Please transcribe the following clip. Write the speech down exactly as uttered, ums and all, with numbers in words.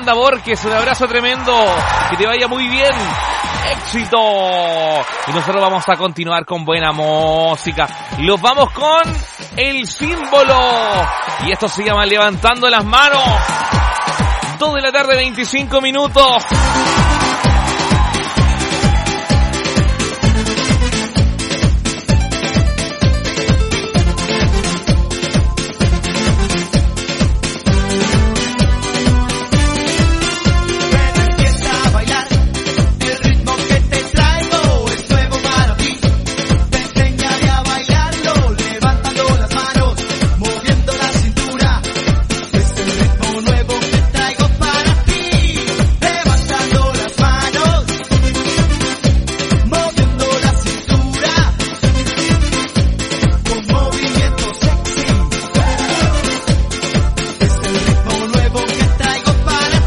Amanda Borges, un abrazo tremendo, que te vaya muy bien, éxito. Y nosotros vamos a continuar con buena música. Los vamos con El Símbolo, y esto se llama Levantando las Manos. Dos de la tarde, veinticinco minutos.